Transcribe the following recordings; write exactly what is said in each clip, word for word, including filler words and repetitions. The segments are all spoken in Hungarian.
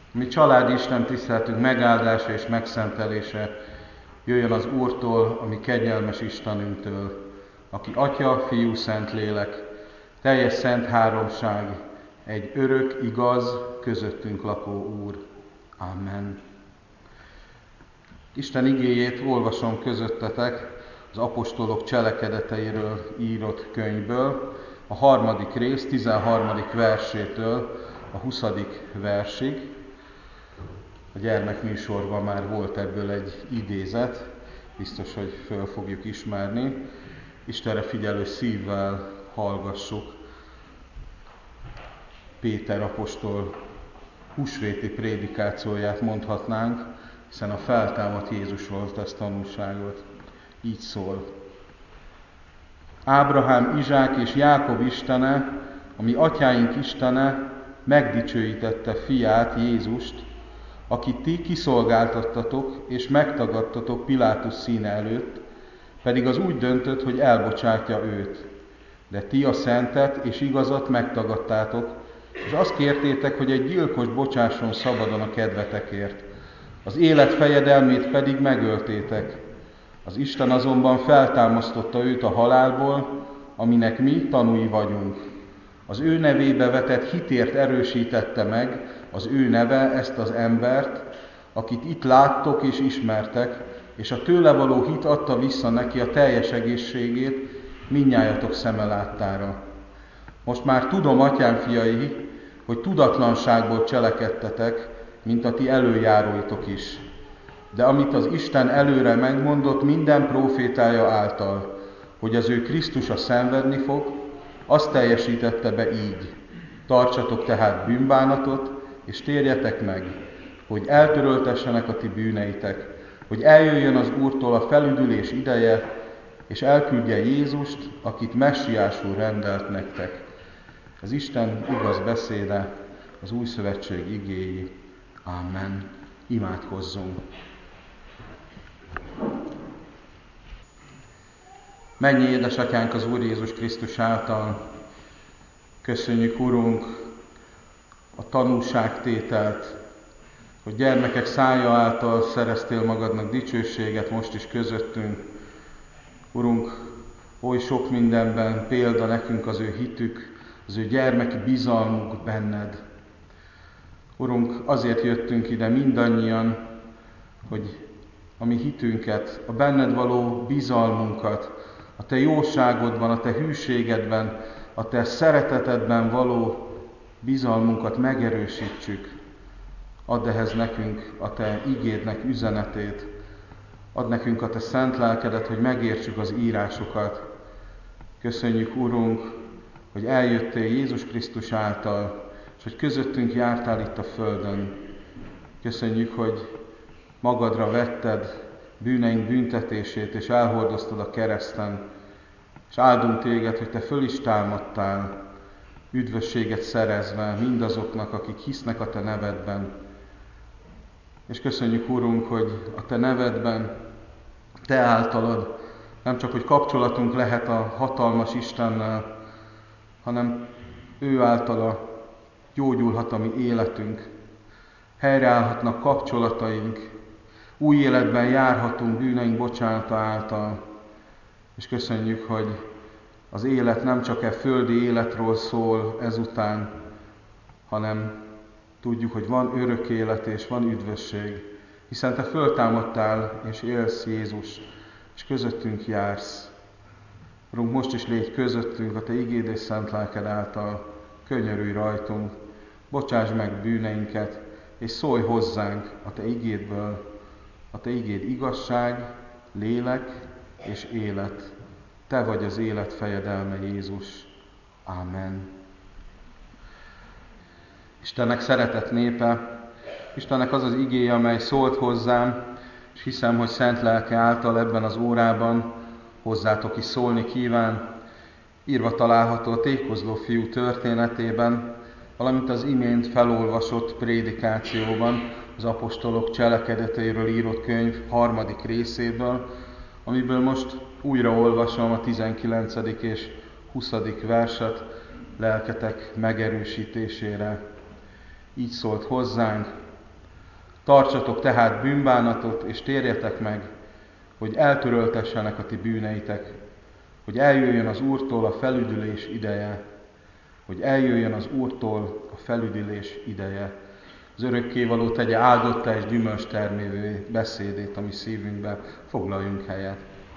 Mi családi Isten tiszteletünk megáldása és megszentelése jöjjön az Úrtól, ami kegyelmes Istenünktől, aki Atya, Fiú, Szentlélek, teljes szent háromság, egy örök, igaz, közöttünk lakó Úr. Amen. Isten igéjét olvasom közöttetek az apostolok cselekedeteiről írott könyvből, a harmadik rész, tizenharmadik versétől a huszadik versig. A gyermekműsorban már volt ebből egy idézet, biztos, hogy föl fogjuk ismerni. Istenre figyelő szívvel hallgassuk Péter apostol húsvéti prédikációját mondhatnánk, hiszen a feltámadt Jézusról tesz tanúságot. Így szól. Ábrahám, Izsák és Jákob Istene, a mi atyáink Istene megdicsőítette fiát, Jézust, akit ti kiszolgáltattatok és megtagadtatok Pilátus színe előtt, pedig az úgy döntött, hogy elbocsátja őt. De ti a szentet és igazat megtagadtátok, és azt kértétek, hogy egy gyilkos bocsásson szabadon a kedvetekért. Az élet fejedelmét pedig megöltétek. Az Isten azonban feltámasztotta őt a halálból, aminek mi tanúi vagyunk. Az ő nevébe vetett hitért erősítette meg az ő neve ezt az embert, akit itt láttok és ismertek, és a tőle való hit adta vissza neki a teljes egészségét mindnyájatok szeme láttára. Most már tudom, atyám fiai, hogy tudatlanságból cselekedtetek, mint a ti előjáróitok is. De amit az Isten előre megmondott minden prófétája által, hogy az ő Krisztusa szenvedni fog, azt teljesítette be így. Tartsatok tehát bűnbánatot, és térjetek meg, hogy eltöröltessenek a ti bűneitek, hogy eljöjjön az Úrtól a felüdülés ideje, és elküldje Jézust, akit messiásul rendelt nektek. Az Isten igaz beszéde, az új szövetség igéi. Amen. Imádkozzunk. Mennyi édesatyánk az Úr Jézus Krisztus által, köszönjük, Urunk, a tanúságtételt, hogy gyermekek szája által szereztél magadnak dicsőséget most is közöttünk. Urunk, oly sok mindenben példa nekünk az ő hitük, az ő gyermeki bizalmuk benned. Urunk, azért jöttünk ide mindannyian, hogy a mi hitünket, a benned való bizalmunkat, a te jóságodban, a te hűségedben, a te szeretetedben való bizalmunkat megerősítsük. Add ehhez nekünk a te igédnek üzenetét, add nekünk a te szent lelkedet, hogy megértsük az írásokat. Köszönjük, Urunk, hogy eljöttél Jézus Krisztus által, és hogy közöttünk jártál itt a földön. Köszönjük, hogy magadra vetted bűneink büntetését, és elhordoztad a kereszten, és áldunk téged, hogy te föl is támadtál, üdvösséget szerezve mindazoknak, akik hisznek a te nevedben. És köszönjük, Urunk, hogy a te nevedben, te általad nem csak, hogy kapcsolatunk lehet a hatalmas Istennel, hanem ő általa gyógyulhat a mi életünk, helyreállhatnak kapcsolataink, új életben járhatunk bűneink bocsánata által, és köszönjük, hogy az élet nem csak e földi életről szól ezután, hanem tudjuk, hogy van örök élet és van üdvösség, hiszen te föltámadtál és élsz, Jézus, és közöttünk jársz. Urunk, most is légy közöttünk a te igéd és szent lelked által, könyörülj rajtunk, bocsáss meg bűneinket, és szólj hozzánk a te igédből. A te igéd igazság, lélek és élet. Te vagy az élet fejedelme, Jézus. Amen. Istennek szeretett népe, Istennek az az igéje, amely szólt hozzám, és hiszem, hogy szent lelke által ebben az órában hozzátok is szólni kíván. Írva található a tékozló fiú történetében, valamint az imént felolvasott prédikációban, az apostolok cselekedeteiről írott könyv harmadik részéből, amiből most újra olvasom a tizenkilencedik és huszadik verset lelketek megerősítésére. Így szólt hozzánk Tartsatok tehát bűnbánatot, és térjetek meg, hogy eltöröltessenek a ti bűneitek, hogy eljöjjön az Úrtól a felüdülés ideje, hogy eljöjjön az Úrtól a felüdülés ideje. Az örökkévaló tegye áldottá és gyümölcs természetű beszédét a mi szívünkbe. Foglaljunk helyet.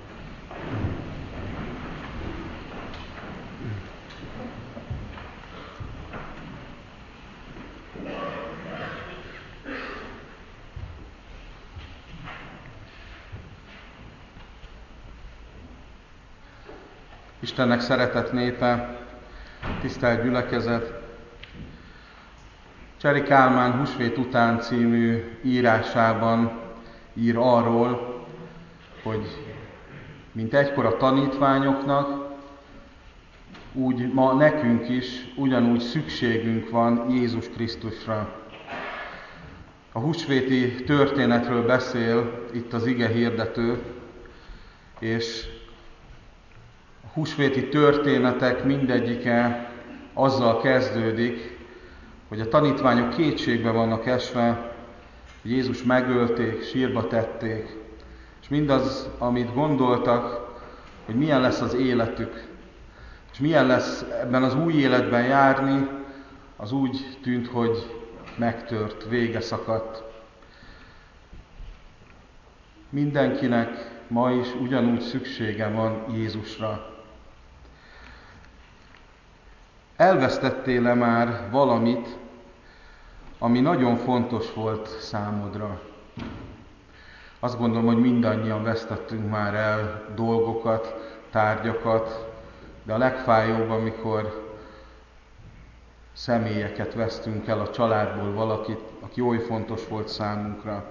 Istennek szeretett népe, tisztelt gyülekezet! Cseri Kálmán Húsvét után című írásában ír arról, hogy mint egykor a tanítványoknak, úgy ma nekünk is ugyanúgy szükségünk van Jézus Krisztusra. A húsvéti történetről beszél itt az ige hirdető, és a húsvéti történetek mindegyike azzal kezdődik, hogy a tanítványok kétségbe vannak esve, hogy Jézus megölték, sírba tették, és mindaz, amit gondoltak, hogy milyen lesz az életük, és milyen lesz ebben az új életben járni, az úgy tűnt, hogy megtört, vége szakadt. Mindenkinek ma is ugyanúgy szüksége van Jézusra. Elvesztettél-e már valamit, ami nagyon fontos volt számodra? Azt gondolom, hogy mindannyian vesztettünk már el dolgokat, tárgyakat, de a legfájóbb, amikor személyeket vesztünk el, a családból valakit, aki oly fontos volt számunkra.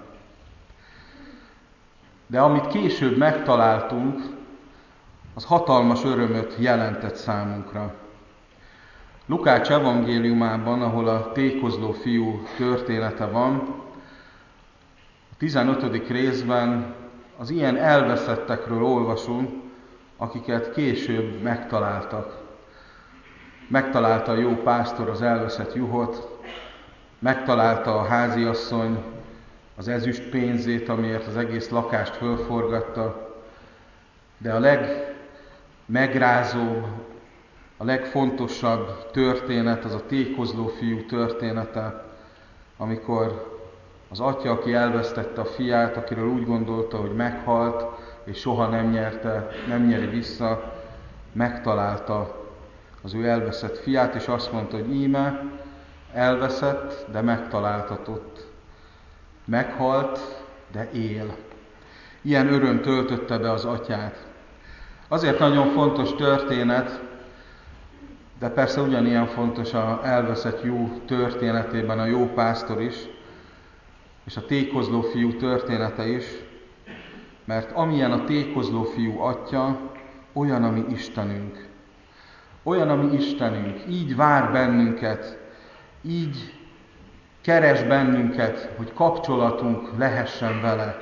De amit később megtaláltunk, az hatalmas örömöt jelentett számunkra. Lukács evangéliumában, ahol a tékozló fiú története van, a tizenötödik részben az ilyen elveszettekről olvasunk, akiket később megtaláltak. Megtalálta a jó pásztor az elveszett juhot, megtalálta a háziasszony az ezüst pénzét, amiért az egész lakást fölforgatta, de a legmegrázóbb, a legfontosabb történet az a tékozló fiú története, amikor az atya, aki elvesztette a fiát, akiről úgy gondolta, hogy meghalt, és soha nem nyerte, nem nyeri vissza, megtalálta az ő elveszett fiát, és azt mondta, hogy íme, elveszett, de megtaláltatott. Meghalt, de él. Ilyen öröm töltötte be az atyát. Azért nagyon fontos történet, de persze ugyanilyen fontos az elveszett jó történetében a jó pásztor is, és a tékozló fiú története is, mert amilyen a tékozló fiú atya, olyan a mi Istenünk. Olyan a mi Istenünk, így vár bennünket, így keres bennünket, hogy kapcsolatunk lehessen vele.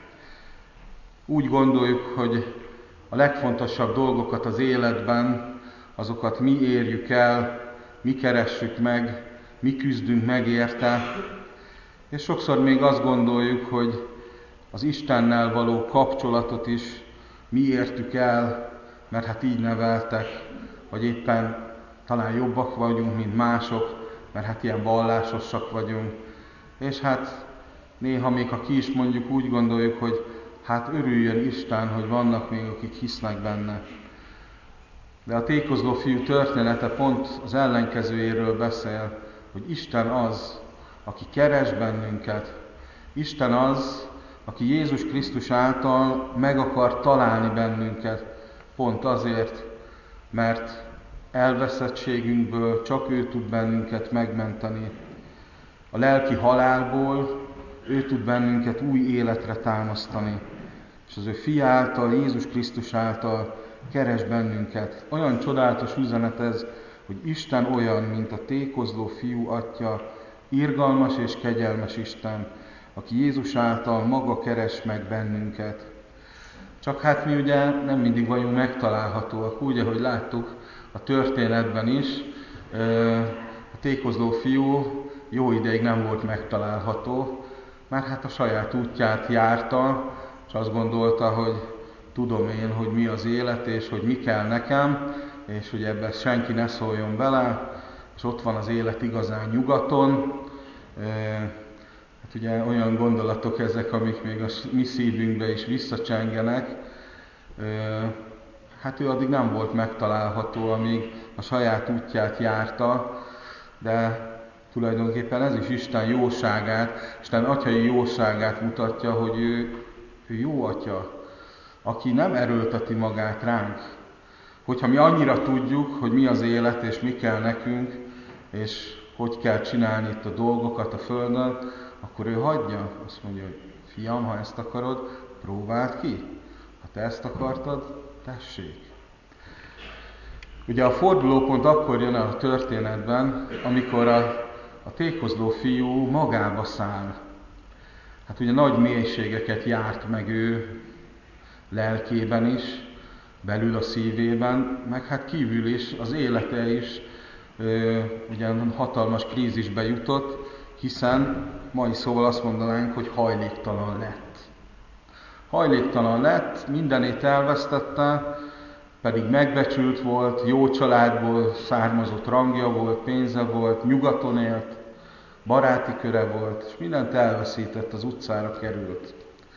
Úgy gondoljuk, hogy a legfontosabb dolgokat az életben, azokat mi érjük el, mi keressük meg, mi küzdünk meg érte, és sokszor még azt gondoljuk, hogy az Istennel való kapcsolatot is mi értük el, mert hát így neveltek, vagy éppen talán jobbak vagyunk, mint mások, mert hát ilyen vallásosak vagyunk. És hát néha még ha ki is mondjuk, úgy gondoljuk, hogy hát örüljön Isten, hogy vannak még, akik hisznek benne. De a tékozló fiú története pont az ellenkezőjéről beszél, hogy Isten az, aki keres bennünket. Isten az, aki Jézus Krisztus által meg akar találni bennünket. Pont azért, mert elveszettségünkből csak ő tud bennünket megmenteni. A lelki halálból ő tud bennünket új életre támasztani. És az ő fia által, Jézus Krisztus által keres bennünket. Olyan csodálatos üzenet ez, hogy Isten olyan, mint a tékozló fiú atya, irgalmas és kegyelmes Isten, aki Jézus által maga keres meg bennünket. Csak hát mi ugye nem mindig vagyunk megtalálhatóak, úgy, ahogy láttuk a történetben is, a tékozló fiú jó ideig nem volt megtalálható, mert hát a saját útját járta, és azt gondolta, hogy tudom én, hogy mi az élet, és hogy mi kell nekem, és hogy ebben senki ne szóljon bele, és ott van az élet igazán nyugaton. Hát ugye olyan gondolatok ezek, amik még a mi szívünkbe is visszacsengenek. Hát ő addig nem volt megtalálható, amíg a saját útját járta, de tulajdonképpen ez is Isten jóságát, Isten atyai jóságát mutatja, hogy ő, ő jó atya, aki nem erőlteti magát ránk. Hogyha mi annyira tudjuk, hogy mi az élet, és mi kell nekünk, és hogy kell csinálni itt a dolgokat a Földön, akkor ő hagyja. Azt mondja, hogy fiam, ha ezt akarod, próbáld ki. Ha te ezt akartad, tessék. Ugye a fordulópont akkor jön a történetben, amikor a, a tékozló fiú magába száll. Hát ugye nagy mélységeket járt meg ő lelkében is, belül a szívében, meg hát kívül is, az élete is ö, ugye hatalmas krízisbe jutott, hiszen mai szóval azt mondanánk, hogy hajléktalan lett. Hajléktalan lett, mindenét elvesztette, pedig megbecsült volt, jó családból származott rangja volt, pénze volt, nyugaton élt, baráti köre volt, és mindent elveszített, az utcára került.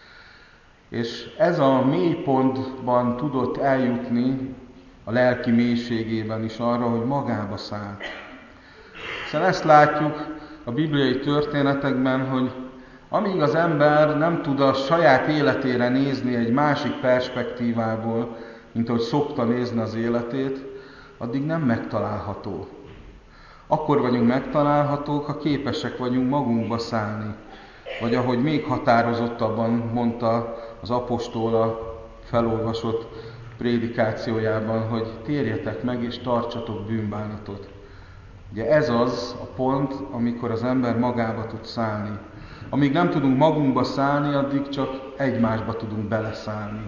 És ez a mélypontban tudott eljutni a lelki mélységében is arra, hogy magába szállt. Hiszen ezt látjuk a bibliai történetekben, hogy amíg az ember nem tud a saját életére nézni egy másik perspektívából, mint ahogy szokta nézni az életét, addig nem megtalálható. Akkor vagyunk megtalálhatók, ha képesek vagyunk magunkba szállni. Vagy ahogy még határozottabban mondta az apostol a felolvasott prédikációjában, hogy térjetek meg és tartsatok bűnbánatot. Ugye ez az a pont, amikor az ember magába tud szállni. Amíg nem tudunk magunkba szállni, addig csak egymásba tudunk beleszállni.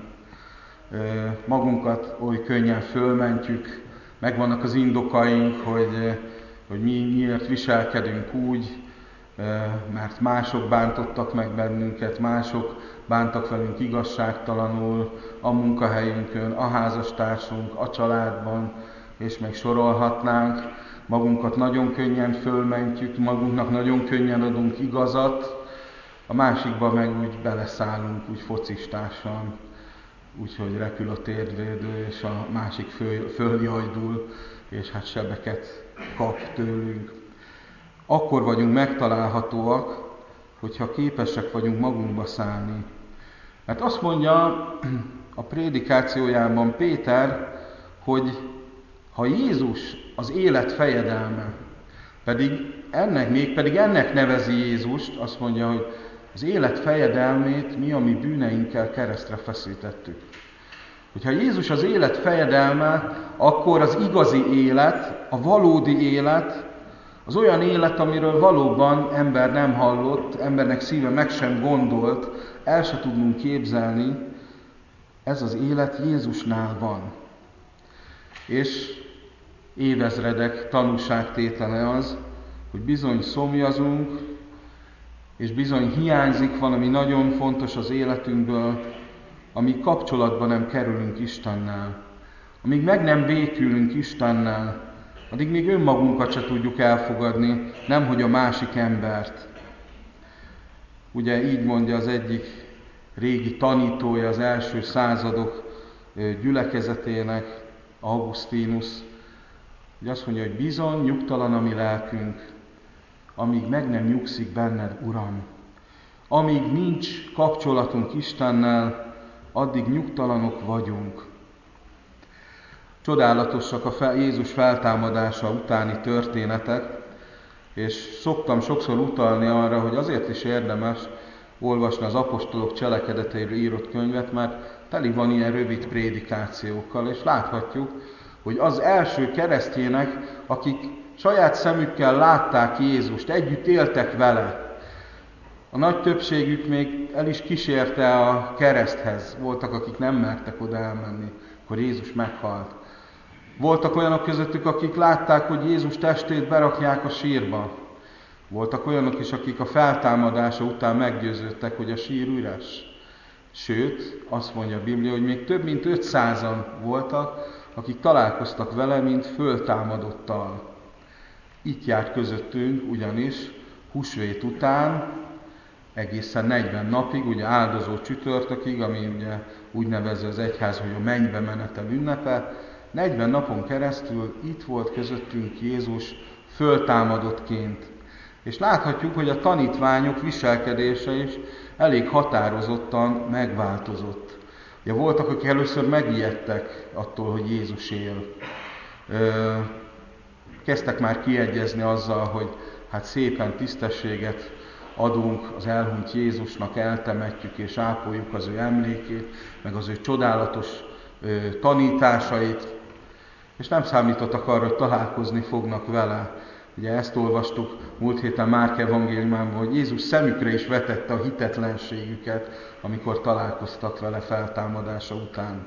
Magunkat oly könnyen fölmentjük, megvannak az indokaink, hogy, hogy mi miért viselkedünk úgy, mert mások bántottak meg bennünket, mások bántak velünk igazságtalanul, a munkahelyünkön, a házastársunk, a családban, és még sorolhatnánk. Magunkat nagyon könnyen fölmentjük, magunknak nagyon könnyen adunk igazat, a másikba meg úgy beleszállunk, úgy focistásan, úgyhogy repül a térdvédő, és a másik föl, följajdul, és hát sebeket kap tőlünk. Akkor vagyunk megtalálhatóak, hogyha képesek vagyunk magunkba szállni. Mert azt mondja a prédikációjában Péter, hogy ha Jézus az élet fejedelme, pedig ennek, még pedig ennek nevezi Jézust, azt mondja, hogy az élet fejedelmét mi a mi bűneinkkel keresztre feszítettük. Hogyha Jézus az élet fejedelme, akkor az igazi élet, a valódi élet, az olyan élet, amiről valóban ember nem hallott, embernek szíve meg sem gondolt, el se tudnunk képzelni, ez az élet Jézusnál van. És évezredek tanúságtétele az, hogy bizony szomjazunk, és bizony hiányzik valami nagyon fontos az életünkből, amíg kapcsolatban nem kerülünk Istennel. Amíg meg nem békülünk Istennel, addig még önmagunkat se tudjuk elfogadni, nemhogy a másik embert. Ugye így mondja az egyik régi tanítója az első századok gyülekezetének, Augustinus, hogy azt mondja, hogy bizony nyugtalan a mi lelkünk, amíg meg nem nyugszik benned, Uram. Amíg nincs kapcsolatunk Istennel, addig nyugtalanok vagyunk. Csodálatosak a fel, Jézus feltámadása utáni történetek, és szoktam sokszor utalni arra, hogy azért is érdemes olvasni az apostolok cselekedeteiről írott könyvet, mert teli van ilyen rövid prédikációkkal, és láthatjuk, hogy az első keresztjének, akik saját szemükkel látták Jézust, együtt éltek vele, a nagy többségük még el is kísérte a kereszthez. Voltak, akik nem mertek oda elmenni, akkor Jézus meghalt. Voltak olyanok közöttük, akik látták, hogy Jézus testét berakják a sírba. Voltak olyanok is, akik a feltámadása után meggyőződtek, hogy a sír üres. Sőt, azt mondja a Biblia, hogy még több mint ötszázan voltak, akik találkoztak vele, mint föltámadottal. Itt járt közöttünk ugyanis húsvét után, egészen negyven napig, ugye áldozó csütörtökig, ami ugye úgy nevezi az egyház, hogy a mennybe menetel ünnepe, negyven napon keresztül itt volt közöttünk Jézus föltámadottként. És láthatjuk, hogy a tanítványok viselkedése is elég határozottan megváltozott. Ugye voltak, akik először megijedtek attól, hogy Jézus él. Kezdtek már kiegyezni azzal, hogy hát szépen tisztességet adunk az elhunyt Jézusnak, eltemetjük és ápoljuk az ő emlékét, meg az ő csodálatos tanításait, és nem számítottak arra, hogy találkozni fognak vele. Ugye ezt olvastuk múlt héten Márk evangéliumában, hogy Jézus szemükre is vetette a hitetlenségüket, amikor találkoztak vele feltámadása után.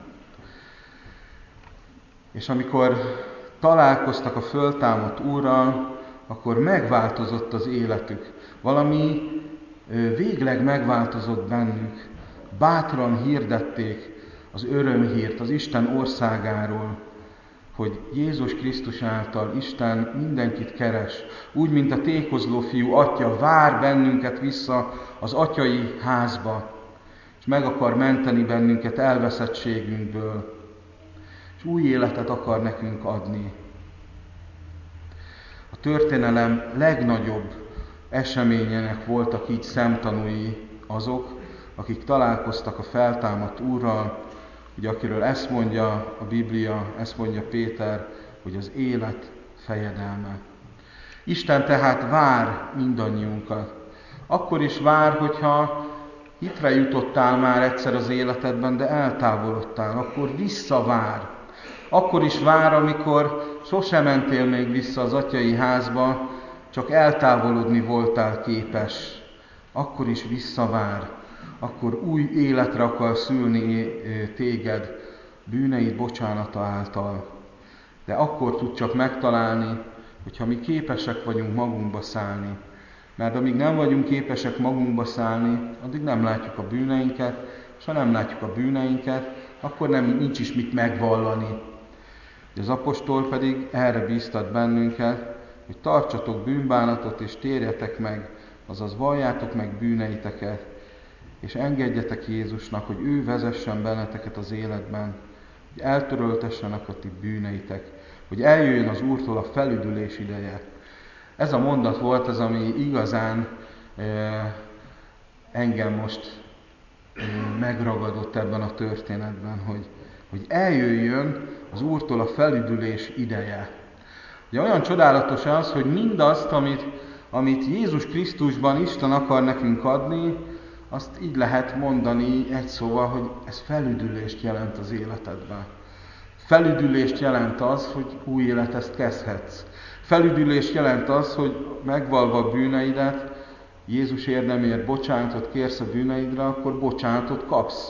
És amikor találkoztak a föltámadt Úrral, akkor megváltozott az életük. Valami végleg megváltozott bennük. Bátran hirdették az örömhírt az Isten országáról, hogy Jézus Krisztus által Isten mindenkit keres, úgy, mint a tékozló fiú atya vár bennünket vissza az atyai házba, és meg akar menteni bennünket elveszettségünkből, és új életet akar nekünk adni. A történelem legnagyobb eseményének voltak így szemtanúi azok, akik találkoztak a feltámadt Úrral, ugye akiről ezt mondja a Biblia, ezt mondja Péter, hogy az élet fejedelme. Isten tehát vár mindannyiunkat. Akkor is vár, hogyha hitre jutottál már egyszer az életedben, de eltávolodtál, akkor visszavár. Akkor is vár, amikor sosem mentél még vissza az atyai házba, csak eltávolodni voltál képes. Akkor is visszavár. Akkor új életre akar szülni téged bűneid bocsánata által. De akkor tud csak megtalálni, hogyha mi képesek vagyunk magunkba szállni. Mert amíg nem vagyunk képesek magunkba szállni, addig nem látjuk a bűneinket, és ha nem látjuk a bűneinket, akkor nem, nincs is mit megvallani. Az apostol pedig erre bíztat bennünket, hogy tartsatok bűnbánatot és térjetek meg, azaz valljátok meg bűneiteket, és engedjetek Jézusnak, hogy ő vezessen benneteket az életben, hogy eltöröltessenek a ti bűneitek, hogy eljöjjön az Úrtól a felüdülés ideje. Ez a mondat volt az, ami igazán eh, engem most eh, megragadott ebben a történetben, hogy, hogy eljöjjön az Úrtól a felüdülés ideje. Ugye olyan csodálatos az, hogy mindazt, amit, amit Jézus Krisztusban Isten akar nekünk adni, azt így lehet mondani egy szóval, hogy ez felüdülést jelent az életedben. Felüdülést jelent az, hogy új életet kezdhetsz. Felüdülést jelent az, hogy megvalva a bűneidet, Jézus érdemért bocsánatot kérsz a bűneidre, akkor bocsánatot kapsz.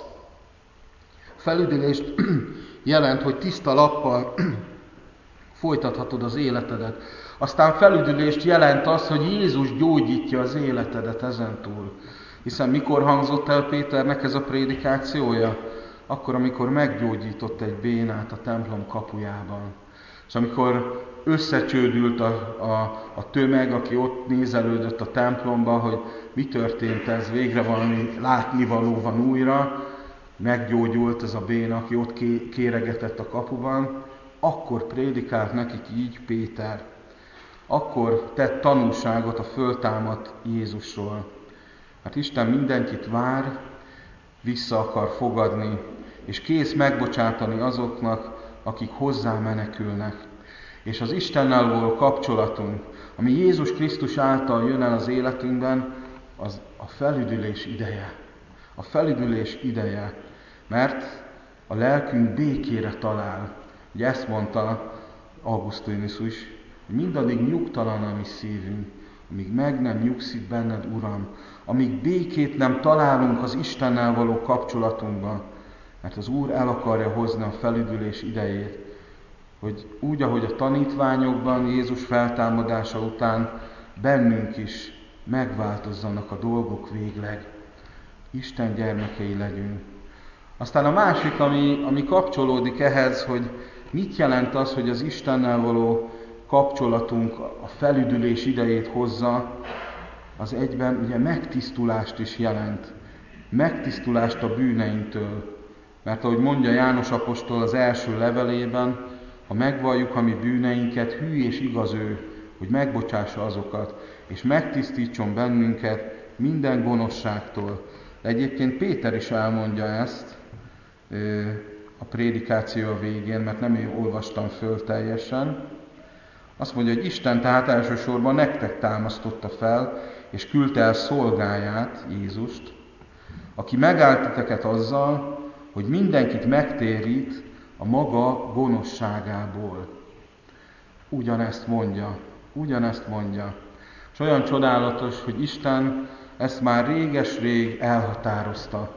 Felüdülést jelent, hogy tiszta lappal folytathatod az életedet. Aztán felüdülést jelent az, hogy Jézus gyógyítja az életedet ezentúl. Hiszen mikor hangzott el Péternek ez a prédikációja? Akkor, amikor meggyógyított egy bénát a templom kapujában. És amikor összecsődült a, a, a tömeg, aki ott nézelődött a templomba, hogy mi történt ez, végre valami látnivaló van újra, meggyógyult ez a béna, aki ott kéregetett a kapuban, akkor prédikált nekik így Péter. Akkor tett tanúságot a föltámadt Jézusról. Hát Isten mindenkit vár, vissza akar fogadni, és kész megbocsátani azoknak, akik hozzá menekülnek. És az Istennel való kapcsolatunk, ami Jézus Krisztus által jön el az életünkben, az a felüdülés ideje. A felüdülés ideje, mert a lelkünk békére talál. Ugye ezt mondta Augustinus is, hogy mindaddig nyugtalan a mi szívünk, amíg meg nem nyugszik benned, Uram, amíg békét nem találunk az Istennel való kapcsolatunkban, mert az Úr el akarja hozni a felüdülés idejét, hogy úgy, ahogy a tanítványokban Jézus feltámadása után bennünk is megváltozzanak a dolgok végleg. Isten gyermekei legyünk. Aztán a másik, ami, ami kapcsolódik ehhez, hogy mit jelent az, hogy az Istennel való kapcsolatunk a felüdülés idejét hozza, az egyben ugye megtisztulást is jelent. Megtisztulást a bűneinktől. Mert ahogy mondja János apostol az első levelében, ha megvalljuk a mi bűneinket, hű és igaz ő, hogy megbocsássa azokat, és megtisztítson bennünket minden gonoszságtól. De egyébként Péter is elmondja ezt a prédikáció végén, mert nem én olvastam föl teljesen. Azt mondja, hogy Isten tehát elsősorban nektek támasztotta fel, és küldte el szolgáját, Jézust, aki megállt titeket azzal, hogy mindenkit megtérít a maga gonoszságából. Ugyanezt mondja, ugyanezt mondja. És olyan csodálatos, hogy Isten ezt már réges-rég elhatározta.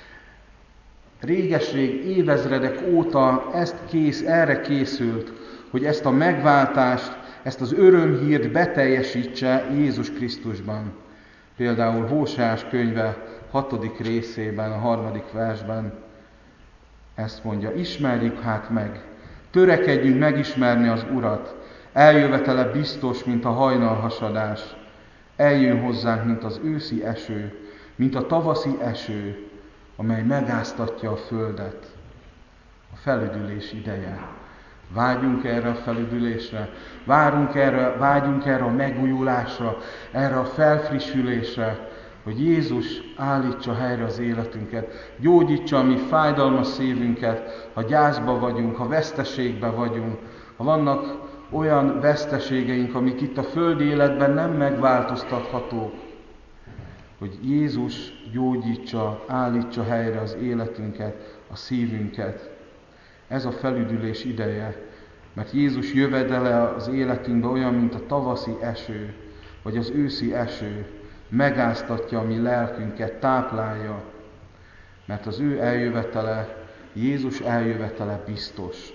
Réges-rég, évezredek óta ezt kész, erre készült, hogy ezt a megváltást, ezt az örömhírt beteljesítse Jézus Krisztusban. Például Hóseás könyve hatodik részében, a harmadik versben ezt mondja: ismerjük hát meg, törekedjünk megismerni az Urat, eljövetele biztos, mint a hajnalhasadás, eljön hozzánk, mint az őszi eső, mint a tavaszi eső, amely megáztatja a földet. A felüdülés ideje. Vágyunk erre a felüdülésre, várunk erre, vágyunk erre a megújulásra, erre a felfrissülésre, hogy Jézus állítsa helyre az életünket, gyógyítsa a mi fájdalmas szívünket, ha gyászba vagyunk, ha veszteségbe vagyunk, ha vannak olyan veszteségeink, amik itt a földi életben nem megváltoztathatók, hogy Jézus gyógyítsa, állítsa helyre az életünket, a szívünket. Ez a felüdülés ideje, mert Jézus jövedele az életünkbe olyan, mint a tavaszi eső, vagy az őszi eső, megáztatja a mi lelkünket, táplálja, mert az ő eljövetele, Jézus eljövetele biztos.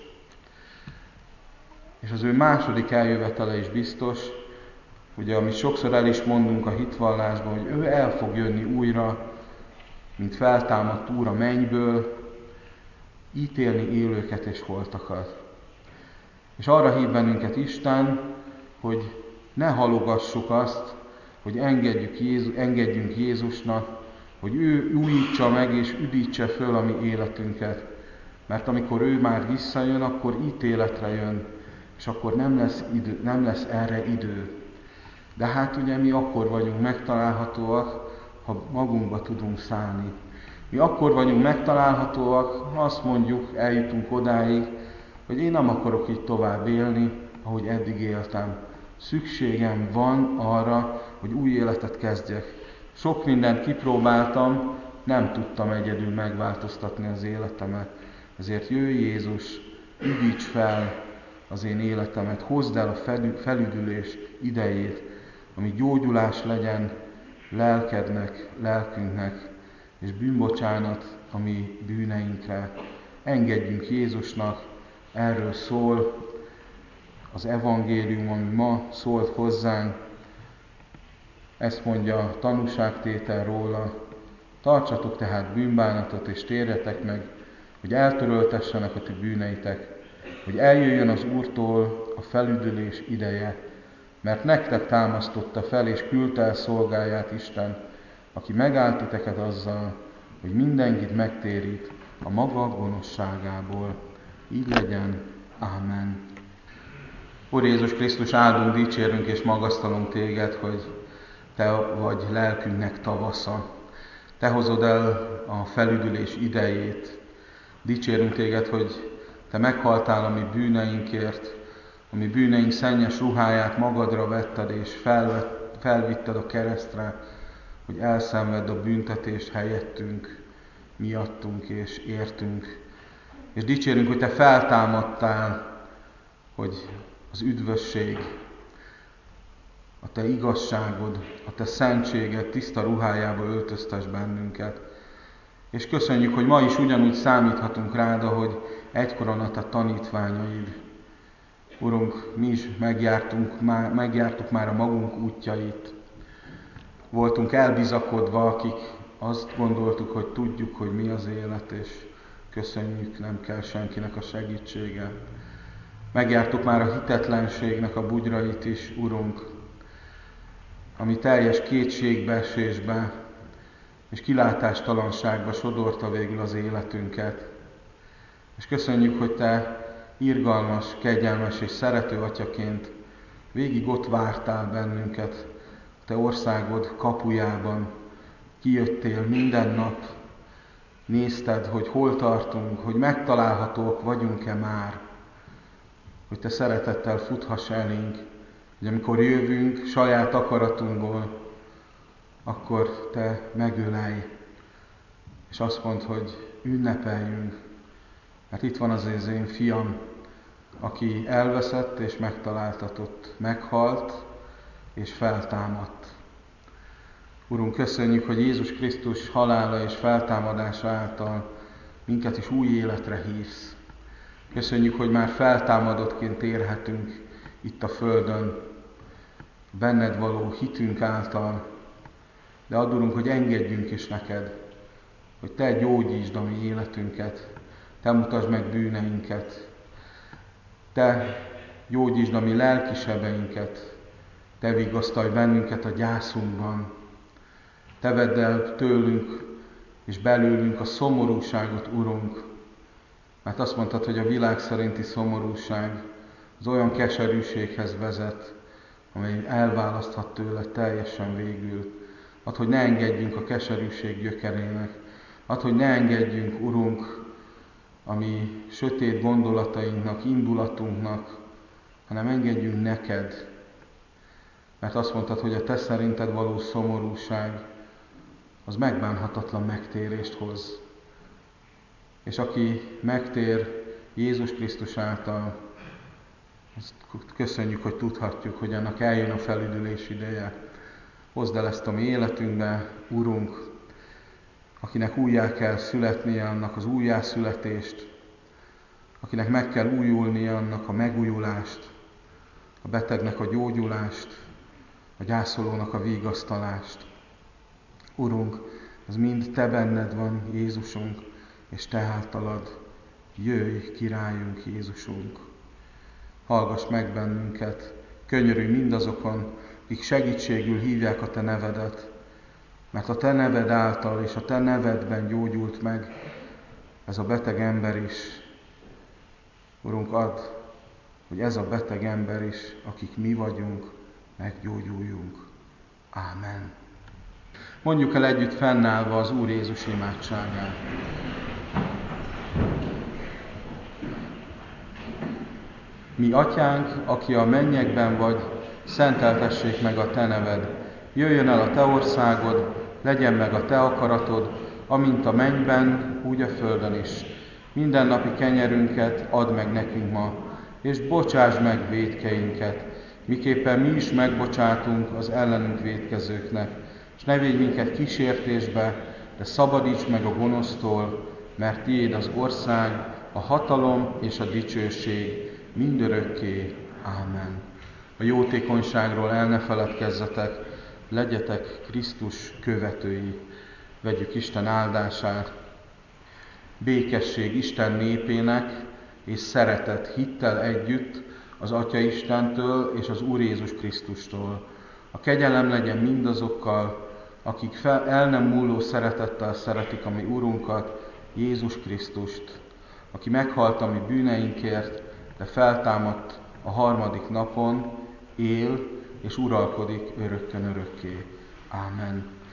És az ő második eljövetele is biztos, ugye, amit sokszor el is mondunk a hitvallásban, hogy ő el fog jönni újra, mint feltámadt Úr a mennyből, ítélni élőket és holtakat. És arra hív bennünket Isten, hogy ne halogassuk azt, hogy engedjük Jézus, engedjünk Jézusnak, hogy ő újítsa meg és üdítse föl a mi életünket. Mert amikor ő már visszajön, akkor ítéletre jön, és akkor nem lesz, idő, nem lesz erre idő. De hát ugye mi akkor vagyunk megtalálhatóak, ha magunkba tudunk szállni. Mi akkor vagyunk megtalálhatóak, ha azt mondjuk, eljutunk odáig, hogy én nem akarok így tovább élni, ahogy eddig éltem. Szükségem van arra, hogy új életet kezdjek. Sok mindent kipróbáltam, nem tudtam egyedül megváltoztatni az életemet. Ezért jöjj Jézus, üdíts fel az én életemet, hozd el a felüdülés idejét, ami gyógyulás legyen lelkednek, lelkünknek, és bűnbocsánat a mi bűneinkre. Engedjünk Jézusnak, erről szól az evangélium, ami ma szólt hozzánk. Ezt mondja a tanúságtétel róla: tartsatok tehát bűnbánatot, és térjetek meg, hogy eltöröltessenek a ti bűneitek, hogy eljöjjön az Úrtól a felüdülés ideje, mert nektek támasztotta fel, és küldte el szolgáját Isten, aki megállt titeket azzal, hogy mindenkit megtérít a maga gonoszságából. Így legyen. Ámen. Úr Jézus Krisztus, áldunk, dicsérünk és magasztalunk téged, hogy te vagy lelkünknek tavasza. Te hozod el a felüdülés idejét. Dicsérünk téged, hogy te meghaltál a mi bűneinkért, a mi bűneink szennyes ruháját magadra vetted, és felvett, felvitted a keresztre, hogy elszenvedd a büntetést helyettünk, miattunk és értünk. És dicsérünk, hogy te feltámadtál, hogy az üdvösség, a te igazságod, a te szentséged tiszta ruhájába öltöztes bennünket. És köszönjük, hogy ma is ugyanúgy számíthatunk rád, ahogy egykoron a te tanítványaid. Urunk, mi is megjártunk, már, megjártuk már a magunk útjait. Voltunk elbizakodva, akik azt gondoltuk, hogy tudjuk, hogy mi az élet, és köszönjük, nem kell senkinek a segítsége. Megjártuk már a hitetlenségnek a bugyrait is, Urunk, ami teljes kétségbeesésbe és kilátástalanságba sodorta végül az életünket. És köszönjük, hogy Te irgalmas, kegyelmes és szerető Atyaként végig ott vártál bennünket, Te országod kapujában. Kijöttél minden nap, nézted, hogy hol tartunk, hogy megtalálhatók vagyunk-e már, hogy Te szeretettel futhass elénk, hogy amikor jövünk saját akaratunkból, akkor Te megölelj, és azt mondd, hogy ünnepeljünk, mert itt van az az én fiam, aki elveszett és megtaláltatott, meghalt és feltámadt. Urunk, köszönjük, hogy Jézus Krisztus halála és feltámadása által minket is új életre hívsz. Köszönjük, hogy már feltámadottként érhetünk itt a földön, benned való hitünk által, de add, Urunk, hogy engedjünk is neked, hogy Te gyógyítsd a mi életünket, Te mutasd meg bűneinket, Te gyógyítsd a mi lelki sebeinket, Te vigasztalj bennünket a gyászunkban, Te vedd el tőlünk és belőlünk a szomorúságot, Urunk, mert azt mondtad, hogy a világ szerinti szomorúság az olyan keserűséghez vezet, amely elválaszthat tőle teljesen végül. Add, hogy ne engedjünk a keserűség gyökerének. Add, hogy ne engedjünk, Urunk, a mi sötét gondolatainknak, indulatunknak, hanem engedjünk neked. Mert azt mondtad, hogy a Te szerinted való szomorúság az megbánhatatlan megtérést hoz. És aki megtér Jézus Krisztus által, azt köszönjük, hogy tudhatjuk, hogy annak eljön a felüdülés ideje. Hozd el ezt a mi életünkbe, Urunk, akinek újjá kell születnie, annak az újjászületést, akinek meg kell újulnia, annak a megújulást, a betegnek a gyógyulást, a gyászolónak a vigasztalást. Urunk, ez mind Te benned van, Jézusunk, és Te általad. Jöjj, királyunk, Jézusunk! Hallgass meg bennünket, könyörülj mindazokon, akik segítségül hívják a Te nevedet, mert a Te neved által és a Te nevedben gyógyult meg ez a beteg ember is. Urunk, add, hogy ez a beteg ember is, akik mi vagyunk, meggyógyuljunk. Ámen. Mondjuk el együtt fennállva az Úr Jézus imádságát. Mi Atyánk, aki a mennyekben vagy, szenteltessék meg a Te neved. Jöjjön el a Te országod, legyen meg a Te akaratod, amint a mennyben, úgy a földön is. Mindennapi kenyerünket add meg nekünk ma, és bocsáss meg vétkeinket, miképpen mi is megbocsátunk az ellenünk vétkezőknek. És ne védj minket kísértésbe, de szabadíts meg a gonosztól, mert Tiéd az ország, a hatalom és a dicsőség mindörökké. Ámen. A jótékonyságról el ne feledkezzetek, legyetek Krisztus követői. Vegyük Isten áldását. Békesség Isten népének és szeretet hittel együtt az Atya Istentől és az Úr Jézus Krisztustól. A kegyelem legyen mindazokkal, akik fel, el nem múló szeretettel szeretik a mi Urunkat, Jézus Krisztust, aki meghalt a mi bűneinkért, de feltámadt a harmadik napon, él és uralkodik örökkön örökké. Ámen.